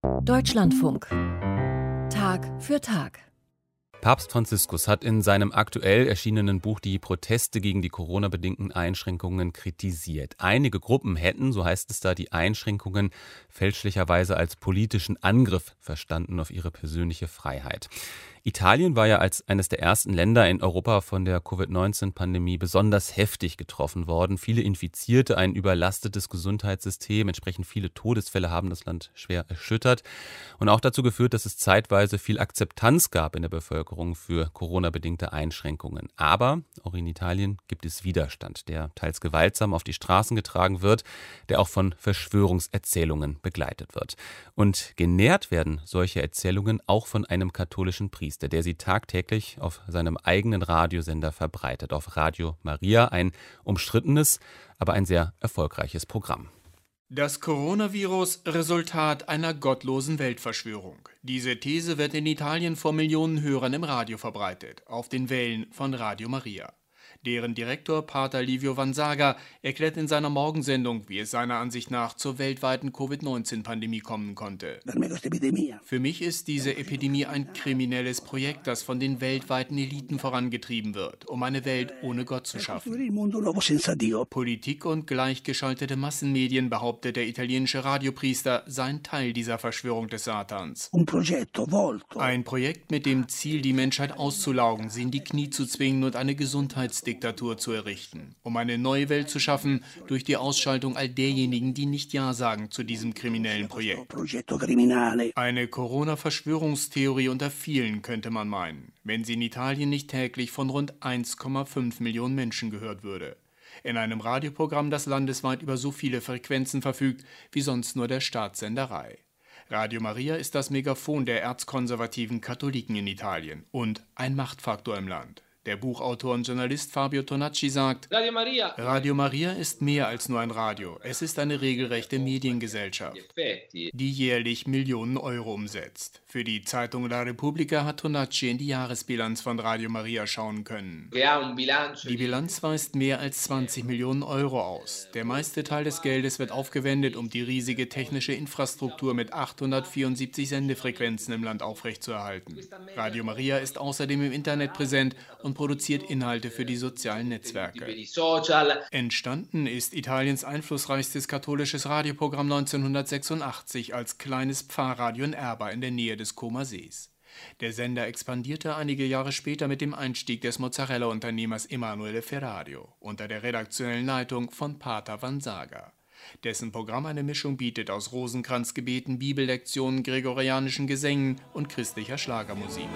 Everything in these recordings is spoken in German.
Deutschlandfunk. Tag für Tag. Papst Franziskus hat in seinem aktuell erschienenen Buch die Proteste gegen die Corona-bedingten Einschränkungen kritisiert. Einige Gruppen hätten, so heißt es da, die Einschränkungen fälschlicherweise als politischen Angriff verstanden auf ihre persönliche Freiheit. Italien war ja als eines der ersten Länder in Europa von der Covid-19-Pandemie besonders heftig getroffen worden. Viele Infizierte, ein überlastetes Gesundheitssystem, entsprechend viele Todesfälle haben das Land schwer erschüttert und auch dazu geführt, dass es zeitweise viel Akzeptanz gab in der Bevölkerung für Corona-bedingte Einschränkungen. Aber auch in Italien gibt es Widerstand, der teils gewaltsam auf die Straßen getragen wird, der auch von Verschwörungserzählungen begleitet wird. Und genährt werden solche Erzählungen auch von einem katholischen Priester, der sie tagtäglich auf seinem eigenen Radiosender verbreitet, auf Radio Maria, ein umstrittenes, aber ein sehr erfolgreiches Programm. Das Coronavirus Resultat einer gottlosen Weltverschwörung. Diese These wird in Italien vor Millionen Hörern im Radio verbreitet, auf den Wellen von Radio Maria. Deren Direktor Pater Livio Vanzaga erklärt in seiner Morgensendung, wie es seiner Ansicht nach zur weltweiten Covid-19-Pandemie kommen konnte. Für mich ist diese Epidemie ein kriminelles Projekt, das von den weltweiten Eliten vorangetrieben wird, um eine Welt ohne Gott zu schaffen. Politik und gleichgeschaltete Massenmedien, behauptet der italienische Radiopriester, seien Teil dieser Verschwörung des Satans. Ein Projekt mit dem Ziel, die Menschheit auszulaugen, sie in die Knie zu zwingen und eine Gesundheitsdiktatur zu errichten, um eine neue Welt zu schaffen durch die Ausschaltung all derjenigen, die nicht Ja sagen zu diesem kriminellen Projekt. Eine Corona-Verschwörungstheorie unter vielen, könnte man meinen, wenn sie in Italien nicht täglich von rund 1,5 Millionen Menschen gehört würde. In einem Radioprogramm, das landesweit über so viele Frequenzen verfügt, wie sonst nur der Staatssender RAI. Radio Maria ist das Megafon der erzkonservativen Katholiken in Italien und ein Machtfaktor im Land. Der Buchautor und Journalist Fabio Tonacci sagt, Radio Maria ist mehr als nur ein Radio. Es ist eine regelrechte Mediengesellschaft, die jährlich Millionen Euro umsetzt. Für die Zeitung La Repubblica hat Tonacci in die Jahresbilanz von Radio Maria schauen können. Die Bilanz weist mehr als 20 Millionen Euro aus. Der meiste Teil des Geldes wird aufgewendet, um die riesige technische Infrastruktur mit 874 Sendefrequenzen im Land aufrechtzuerhalten. Radio Maria ist außerdem im Internet präsent und produziert Inhalte für die sozialen Netzwerke. Entstanden ist Italiens einflussreichstes katholisches Radioprogramm 1986 als kleines Pfarrradio in Erba in der Nähe des Comer Sees. Der Sender expandierte einige Jahre später mit dem Einstieg des Mozzarella-Unternehmers Emanuele Ferrario unter der redaktionellen Leitung von Pater Vanzaga. Dessen Programm eine Mischung bietet aus Rosenkranzgebeten, Bibellektionen, gregorianischen Gesängen und christlicher Schlagermusik.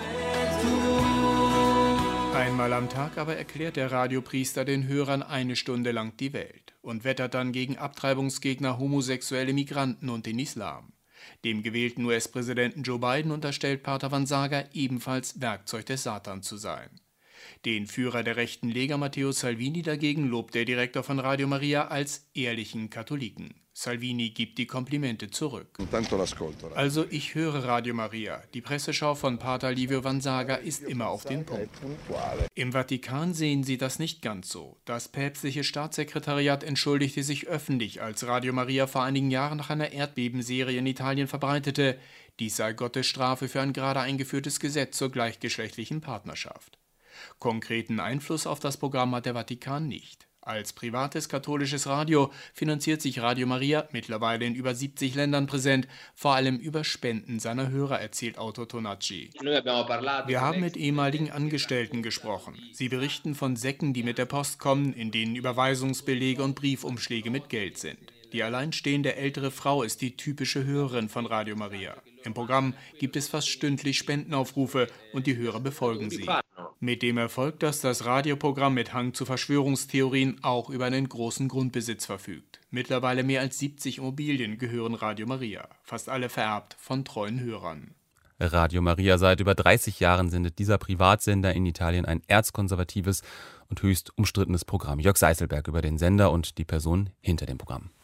Einmal am Tag aber erklärt der Radiopriester den Hörern eine Stunde lang die Welt und wettert dann gegen Abtreibungsgegner, homosexuelle Migranten und den Islam. Dem gewählten US-Präsidenten Joe Biden unterstellt Pater Vanzaga ebenfalls Werkzeug des Satans zu sein. Den Führer der rechten Lega Matteo Salvini dagegen lobt der Direktor von Radio Maria als ehrlichen Katholiken. Salvini gibt die Komplimente zurück. Also ich höre Radio Maria. Die Presseschau von Pater Livio Vanzaga ist immer auf den Punkt. Im Vatikan sehen sie das nicht ganz so. Das päpstliche Staatssekretariat entschuldigte sich öffentlich, als Radio Maria vor einigen Jahren nach einer Erdbebenserie in Italien verbreitete, dies sei Gottes Strafe für ein gerade eingeführtes Gesetz zur gleichgeschlechtlichen Partnerschaft. Konkreten Einfluss auf das Programm hat der Vatikan nicht. Als privates katholisches Radio finanziert sich Radio Maria, mittlerweile in über 70 Ländern präsent, vor allem über Spenden seiner Hörer, erzählt Autor Tonacci. Wir haben mit ehemaligen Angestellten gesprochen. Sie berichten von Säcken, die mit der Post kommen, in denen Überweisungsbelege und Briefumschläge mit Geld sind. Die alleinstehende ältere Frau ist die typische Hörerin von Radio Maria. Im Programm gibt es fast stündlich Spendenaufrufe und die Hörer befolgen sie. Mit dem Erfolg, dass das Radioprogramm mit Hang zu Verschwörungstheorien auch über einen großen Grundbesitz verfügt. Mittlerweile mehr als 70 Immobilien gehören Radio Maria, fast alle vererbt von treuen Hörern. Radio Maria, seit über 30 Jahren sendet dieser Privatsender in Italien ein erzkonservatives und höchst umstrittenes Programm. Jörg Seißelberg über den Sender und die Person hinter dem Programm.